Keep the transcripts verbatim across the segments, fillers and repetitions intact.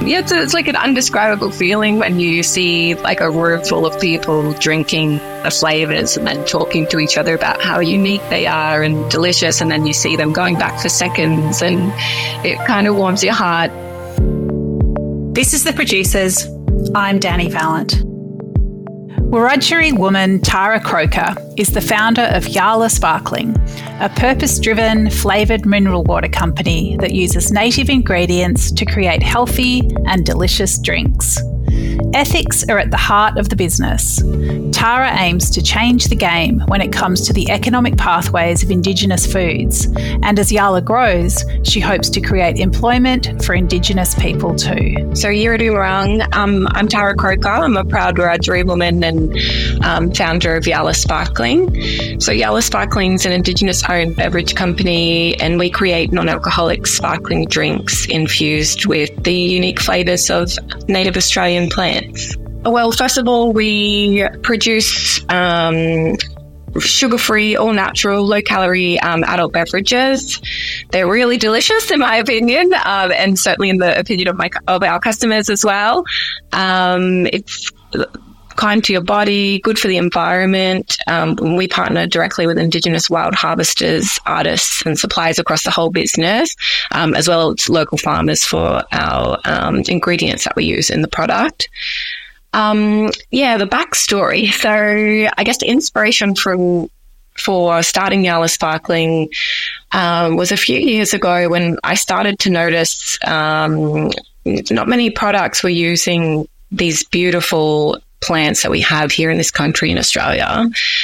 yeah, it's, it's like an undescribable feeling when you see like a room full of people drinking the flavors and then talking to each other about how unique they are and delicious, and then you see them going back for seconds, and it kind of warms your heart. This is The Producers. I'm Danny Vallant. Wiradjuri woman Tara Croker is the founder of Yala Sparkling, a purpose-driven flavoured mineral water company that uses native ingredients to create healthy and delicious drinks. Ethics are at the heart of the business. Tara aims to change the game when it comes to the economic pathways of Indigenous foods, and as Yala grows, she hopes to create employment for Indigenous people too. So Yiradumurrung, um, I'm Tara Croker. I'm a proud Wiradjuri woman and um, founder of Yala Sparkling. So Yala Sparkling is an Indigenous-owned beverage company, and we create non-alcoholic sparkling drinks infused with the unique flavours of native Australian plants. Well, first of all, we produce um, sugar-free, all-natural, low-calorie um, adult beverages. They're really delicious, in my opinion, um, and certainly in the opinion of my of our customers as well. Um, it's kind to your body, good for the environment. Um, we partner directly with Indigenous wild harvesters, artists and suppliers across the whole business, um, as well as local farmers for our um, ingredients that we use in the product. Um, yeah, the backstory. So I guess the inspiration from for starting Yala Sparkling um, was a few years ago when I started to notice um, not many products were using these beautiful plants that we have here in this country in Australia.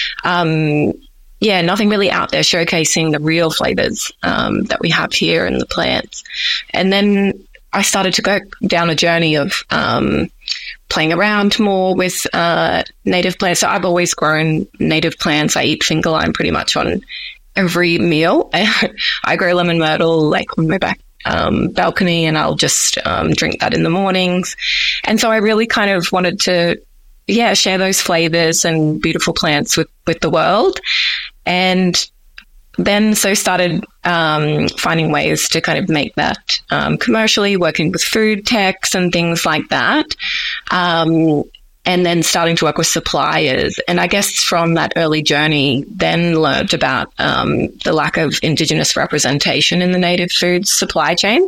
Um, yeah, nothing really out there showcasing the real flavours um, that we have here in the plants. And then I started to go down a journey of um, playing around more with uh, native plants. So I've always grown native plants. I eat finger lime pretty much on every meal. I grow lemon myrtle like on my back um, balcony, and I'll just um, drink that in the mornings. And so I really kind of wanted to, yeah, share those flavours and beautiful plants with, with the world. And then so started um, finding ways to kind of make that um, commercially, working with food techs and things like that. Um, and then starting to work with suppliers. And I guess from that early journey, then learned about um, the lack of Indigenous representation in the native food supply chain.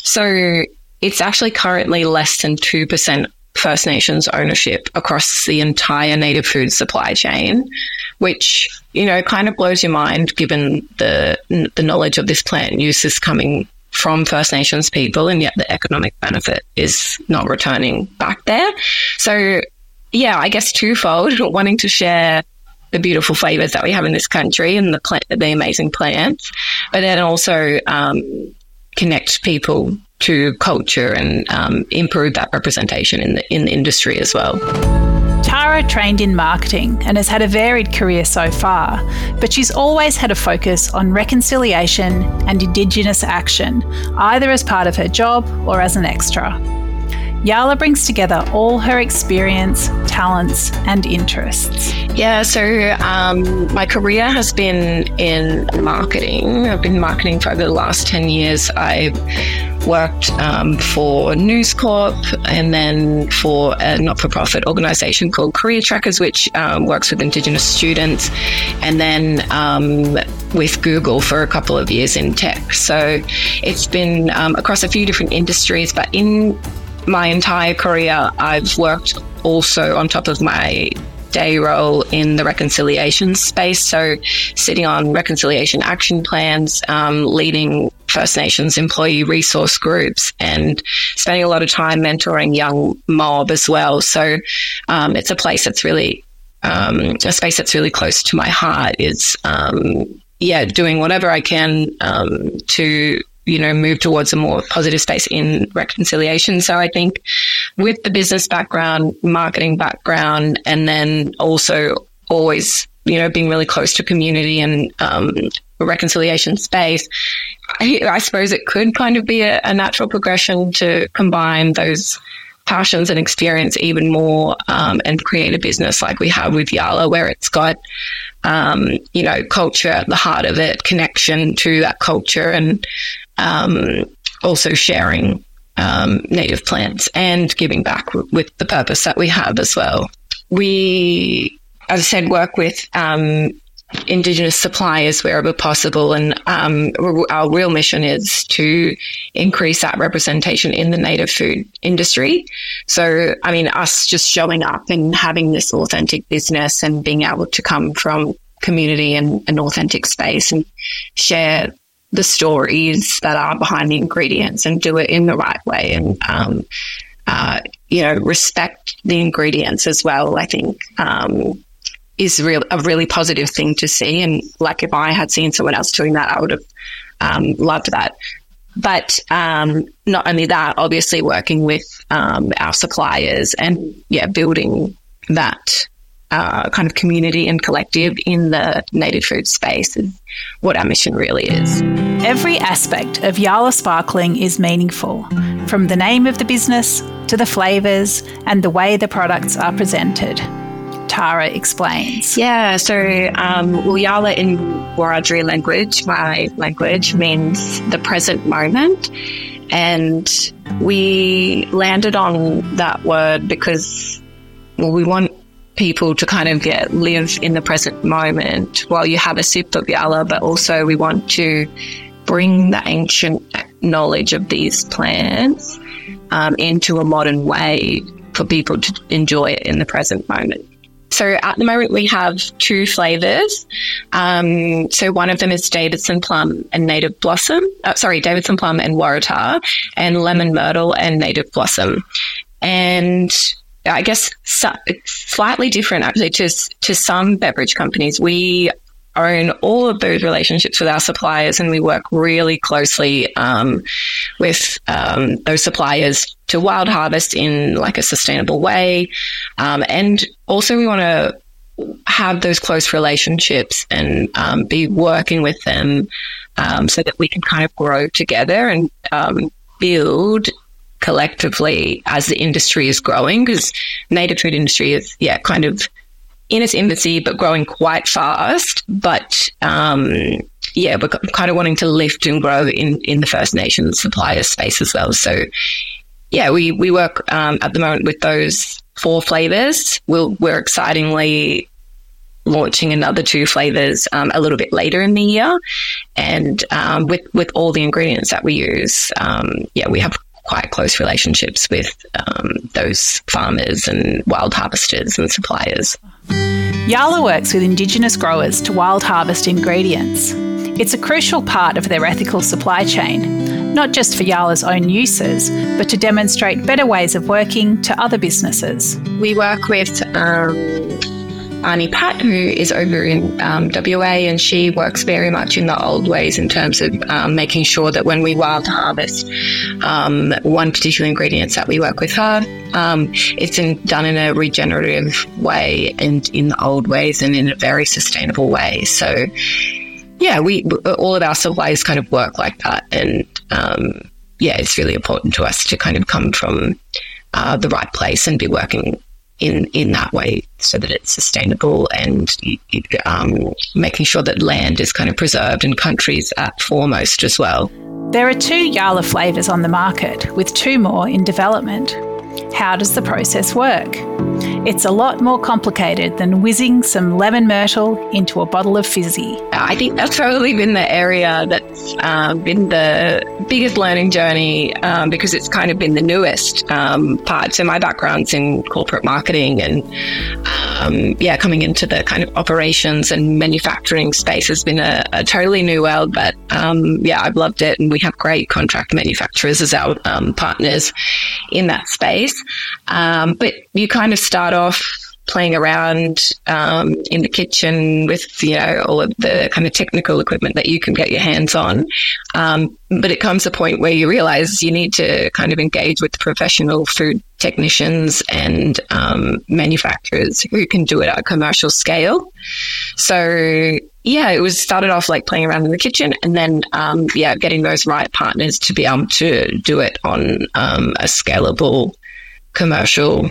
So it's actually currently less than two percent First Nations ownership across the entire native food supply chain, which, you know, kind of blows your mind given the the knowledge of this plant use is coming from First Nations people, and yet the economic benefit is not returning back there. So, yeah, I guess twofold, wanting to share the beautiful flavours that we have in this country and the plant, the amazing plants, but then also um, connect people to culture and um, improve that representation in the in the industry as well. Tara trained in marketing and has had a varied career so far, but she's always had a focus on reconciliation and Indigenous action, either as part of her job or as an extra. Yala brings together all her experience, talents and interests. Yeah, so um, my career has been in marketing. I've been marketing for over the last ten years. I've worked um, for News Corp and then for a not-for-profit organisation called Career Trackers, which um, works with Indigenous students, and then um, with Google for a couple of years in tech. So it's been um, across a few different industries, but in my entire career, I've worked also on top of my day role in the reconciliation space. So sitting on reconciliation action plans, um, leading First Nations employee resource groups, and spending a lot of time mentoring young mob as well. So um, it's a place that's really, um, a space that's really close to my heart is, um, yeah, doing whatever I can um, to you know, move towards a more positive space in reconciliation. So I think with the business background, marketing background, and then also always, you know, being really close to community and um, reconciliation space, I, I suppose it could kind of be a, a natural progression to combine those passions and experience even more um, and create a business like we have with Yala, where it's got, um, you know, culture at the heart of it, connection to that culture, and um, also sharing um, native plants and giving back w- with the purpose that we have as well. We, as I said, work with um, Indigenous suppliers wherever possible, and um, our real mission is to increase that representation in the native food industry. So, I mean, us just showing up and having this authentic business and being able to come from community and an authentic space and share the stories that are behind the ingredients and do it in the right way, and um, uh, you know, respect the ingredients as well, I think um, is real, a really positive thing to see. And like if I had seen someone else doing that, I would have um, loved that. But um, not only that, obviously working with um, our suppliers and, yeah, building that uh, kind of community and collective in the native food space is what our mission really is. Every aspect of Yala Sparkling is meaningful, from the name of the business to the flavours and the way the products are presented. Tara explains. Yeah, so um, well, Yala in Wiradjuri language, my language, means the present moment. And we landed on that word because, well, we want people to kind of get live in the present moment while you have a sip of Yala, but also we want to bring the ancient knowledge of these plants um, into a modern way for people to enjoy it in the present moment. So at the moment we have two flavours. Um, so one of them is Davidson Plum and Native Blossom. Uh, sorry, Davidson Plum and Waratah, and Lemon Myrtle and Native Blossom. And I guess so, it's slightly different actually to, to some beverage companies. We own all of those relationships with our suppliers, and we work really closely um, with um, those suppliers to Wild Harvest in like a sustainable way. Um, and also we want to have those close relationships and um, be working with them um, so that we can kind of grow together and um, build collectively as the industry is growing, because native food industry is, yeah, kind of in its infancy, but growing quite fast. But um, yeah, we're kind of wanting to lift and grow in, in the First Nations supplier space as well. So yeah, we, we work um, at the moment with those four flavours. We'll, we're excitingly launching another two flavours um, a little bit later in the year. And um, with, with all the ingredients that we use, um, yeah, we have quite close relationships with um, those farmers and wild harvesters and suppliers. Yala works with Indigenous growers to wild harvest ingredients. It's a crucial part of their ethical supply chain, not just for Yala's own uses, but to demonstrate better ways of working to other businesses. We work with um, Arnie Pat, who is over in um, W A, and she works very much in the old ways in terms of um, making sure that when we wild harvest um, one particular ingredient that we work with her, um, it's in, done in a regenerative way and in the old ways and in a very sustainable way. So yeah, we all of our suppliers kind of work like that, and um, yeah, it's really important to us to kind of come from uh, the right place and be working in in that way so that it's sustainable, and um, making sure that land is kind of preserved and country's at foremost as well. There are two Yala flavours on the market, with two more in development. How does the process work? It's a lot more complicated than whizzing some lemon myrtle into a bottle of fizzy. I think that's probably been the area that's um, been the biggest learning journey um, because it's kind of been the newest um, part. So my background's in corporate marketing, and um, yeah, coming into the kind of operations and manufacturing space has been a, a totally new world. But um, yeah, I've loved it, and we have great contract manufacturers as our um, partners in that space. Um, but you kind of start off playing around um, in the kitchen with, you know, all of the kind of technical equipment that you can get your hands on. Um, but it comes a point where you realize you need to kind of engage with the professional food technicians and um, manufacturers who can do it at a commercial scale. So yeah, it was started off like playing around in the kitchen, and then um, yeah, getting those right partners to be able to do it on um, a scalable commercial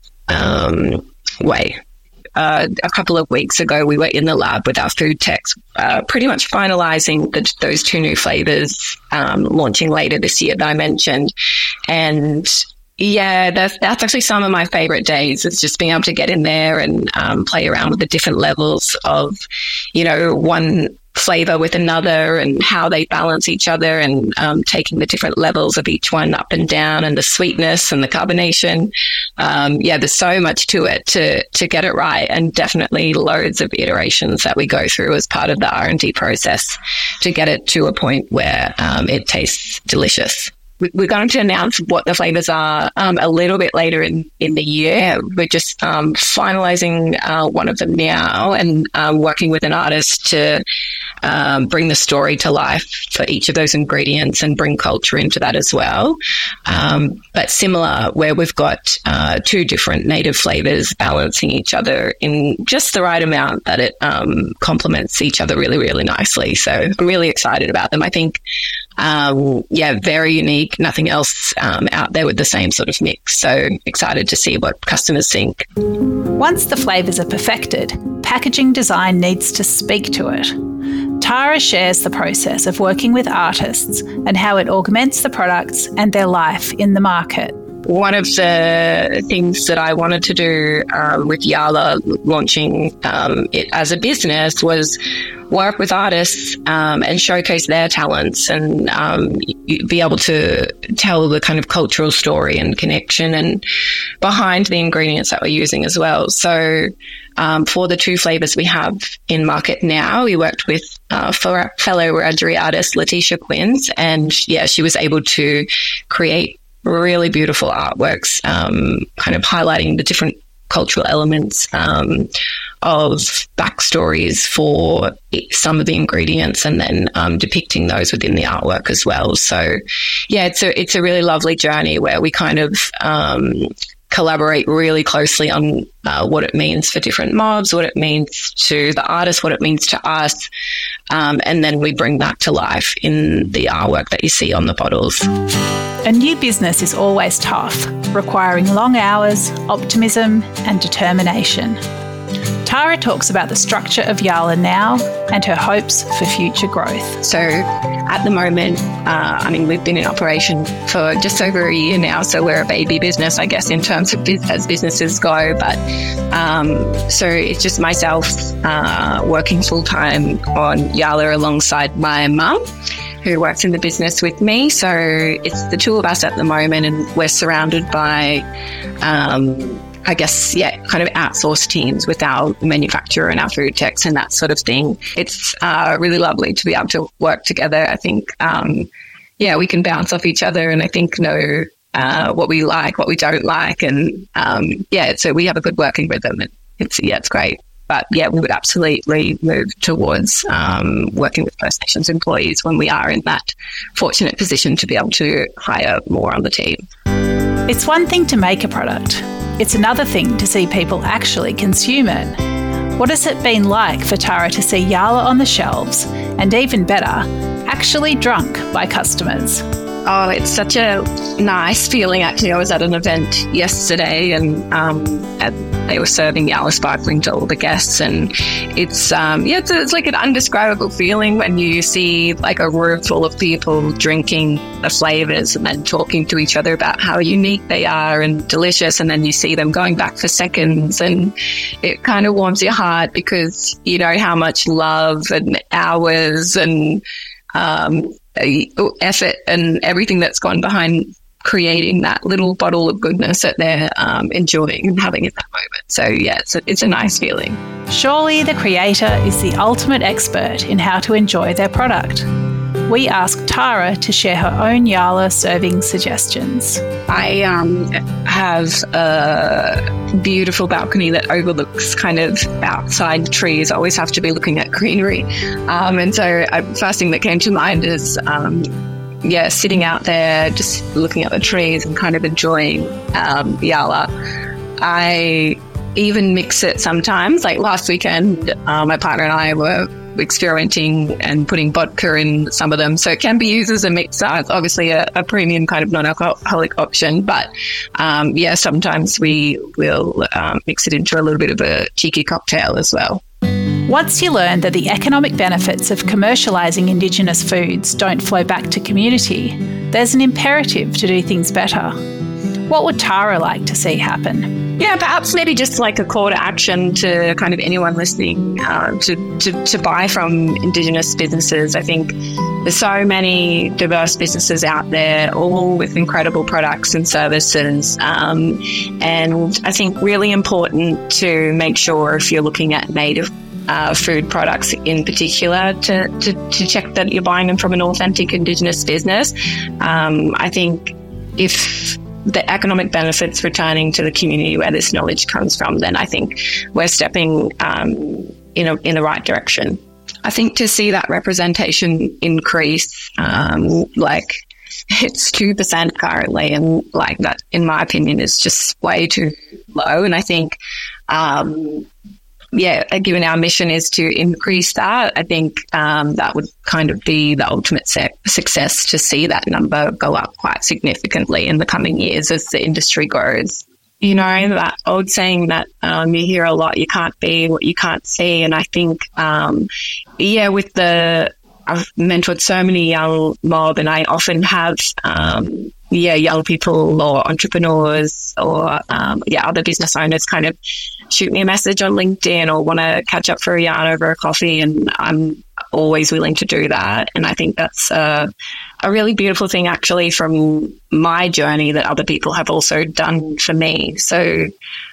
um, way. Uh, a couple of weeks ago, we were in the lab with our food techs, uh, pretty much finalising the, those two new flavours, um, launching later this year that I mentioned. And yeah, that's, that's actually some of my favorite days. It's just being able to get in there and um, play around with the different levels of, you know, one flavor with another and how they balance each other, and um, taking the different levels of each one up and down, and the sweetness and the carbonation. Um, yeah, there's so much to it to to get it right, and definitely loads of iterations that we go through as part of the R and D process to get it to a point where um, it tastes delicious. We're going to announce what the flavors are um, a little bit later in, in the year. We're just um, finalizing uh, one of them now, and um, working with an artist to um, bring the story to life for each of those ingredients and bring culture into that as well. Um, but similar, where we've got uh, two different native flavors balancing each other in just the right amount that it um, complements each other really, really nicely. So I'm really excited about them. I think Um, yeah, very unique. Nothing else um, out there with the same sort of mix. So excited to see what customers think. Once the flavours are perfected, packaging design needs to speak to it. Tara shares the process of working with artists and how it augments the products and their life in the market. One of the things that I wanted to do um, with Yala launching um, it as a business was work with artists um, and showcase their talents, and um, be able to tell the kind of cultural story and connection and behind the ingredients that we're using as well. So um, for the two flavors we have in market now, we worked with uh, fellow Wiradjuri artist Letitia Quinns, and yeah, she was able to create really beautiful artworks, um, kind of highlighting the different cultural elements um, of backstories for some of the ingredients, and then um, depicting those within the artwork as well. So, yeah, it's a it's a really lovely journey where we kind of um, collaborate really closely on uh, what it means for different mobs, what it means to the artist, what it means to us, um, and then we bring that to life in the artwork that you see on the bottles. A new business is always tough, requiring long hours, optimism and determination. Tara talks about the structure of Yala now and her hopes for future growth. So at the moment, uh, I mean, we've been in operation for just over a year now, so we're a baby business, I guess, in terms of biz- as businesses go. But um, so it's just myself uh, working full-time on Yala alongside my mum, who works in the business with me. So it's the two of us at the moment, and we're surrounded by, um, I guess, yeah, kind of outsourced teams with our manufacturer and our food techs and that sort of thing. It's uh, really lovely to be able to work together. I think, um, yeah, we can bounce off each other, and I think know uh, what we like, what we don't like. And um, yeah, so we have a good working rhythm. It's, yeah, it's great. But yeah, we would absolutely move towards um, working with First Nations employees when we are in that fortunate position to be able to hire more on the team. It's one thing to make a product. It's another thing to see people actually consume it. What has it been like for Tara to see Yala on the shelves, and even better, actually drunk by customers? Oh, it's such a nice feeling. Actually, I was at an event yesterday, and um, at, they were serving Yala Sparkling to all the guests, and it's um, yeah, it's, it's like an undescribable feeling when you see like a room full of people drinking the flavors and then talking to each other about how unique they are and delicious, and then you see them going back for seconds, and it kind of warms your heart because you know how much love and hours and um, effort and everything that's gone behind creating that little bottle of goodness that they're um, enjoying and having at that moment. So yeah, it's a, it's a nice feeling. Surely the creator is the ultimate expert in how to enjoy their product. We asked Tara to share her own Yala serving suggestions. I um, have a beautiful balcony that overlooks kind of outside trees. I always have to be looking at greenery. Um, and so uh, first thing that came to mind is, um, yeah, sitting out there, just looking at the trees and kind of enjoying um, Yala. I even mix it sometimes. Like last weekend, uh, my partner and I were experimenting and putting vodka in some of them. So it can be used as a mixer. It's obviously a, a premium kind of non-alcoholic option. But um, yeah, sometimes we will um, mix it into a little bit of a cheeky cocktail as well. Once you learn that the economic benefits of commercialising Indigenous foods don't flow back to community, there's an imperative to do things better. What would Tara like to see happen? Yeah, perhaps maybe just like a call to action to kind of anyone listening uh, to, to, to buy from Indigenous businesses. I think there's so many diverse businesses out there, all with incredible products and services. Um, and I think really important to make sure if you're looking at native uh, food products in particular to, to, to check that you're buying them from an authentic Indigenous business. Um, I think if the economic benefits returning to the community where this knowledge comes from, then I think we're stepping um, in a, in the right direction. I think to see that representation increase, um, like it's two percent currently, and like that, in my opinion, is just way too low. And I think, um, yeah, given our mission is to increase that, I think um, that would kind of be the ultimate se- success to see that number go up quite significantly in the coming years as the industry grows. You know, that old saying that um, you hear a lot, you can't be what you can't see. And I think, um, yeah, with the, I've mentored so many young mob, and I often have, um, yeah, young people or entrepreneurs or, um, yeah, other business owners kind of shoot me a message on LinkedIn or want to catch up for a yarn over a coffee, and I'm always willing to do that. And I think that's uh, a really beautiful thing actually from my journey that other people have also done for me. So,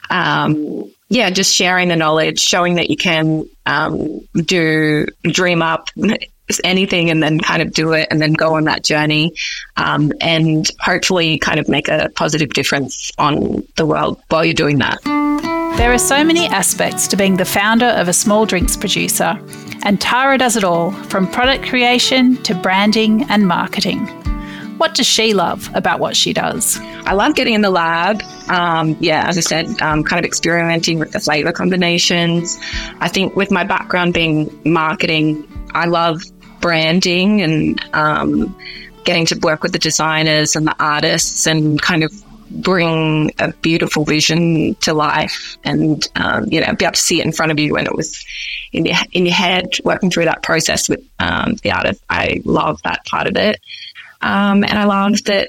um, yeah, just sharing the knowledge, showing that you can um, do, dream up anything and then kind of do it and then go on that journey um, and hopefully kind of make a positive difference on the world while you're doing that. There are so many aspects to being the founder of a small drinks producer, and Tara does it all, from product creation to branding and marketing. What does she love about what she does? I love getting in the lab. Um, yeah, as I said, um, kind of experimenting with the flavour combinations. I think with my background being marketing, I love branding and um, getting to work with the designers and the artists and kind of bring a beautiful vision to life and, um, you know, be able to see it in front of you when it was in your, in your head, working through that process with um, the artist. I love that part of it. Um, and I love that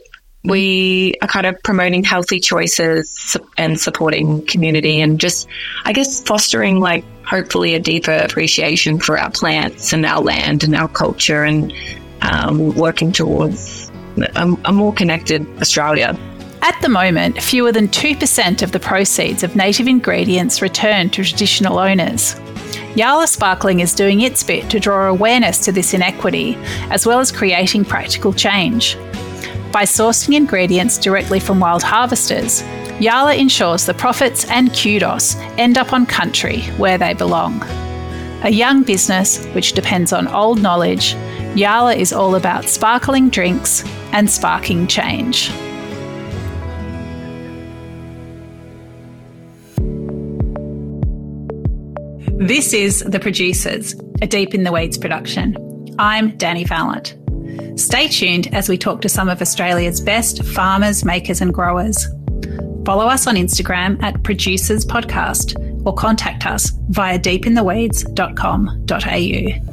we are kind of promoting healthy choices and supporting community and just, I guess, fostering like hopefully a deeper appreciation for our plants and our land and our culture and um, working towards a, a more connected Australia. At the moment, fewer than two percent of the proceeds of native ingredients return to traditional owners. Yala Sparkling is doing its bit to draw awareness to this inequity, as well as creating practical change. By sourcing ingredients directly from wild harvesters, Yala ensures the profits and kudos end up on country where they belong. A young business which depends on old knowledge, Yala is all about sparkling drinks and sparking change. This is The Producers, a Deep in the Weeds production. I'm Dani Valent. Stay tuned as we talk to some of Australia's best farmers, makers and growers. Follow us on Instagram at Producers Podcast or contact us via deep in the weeds dot com dot a u.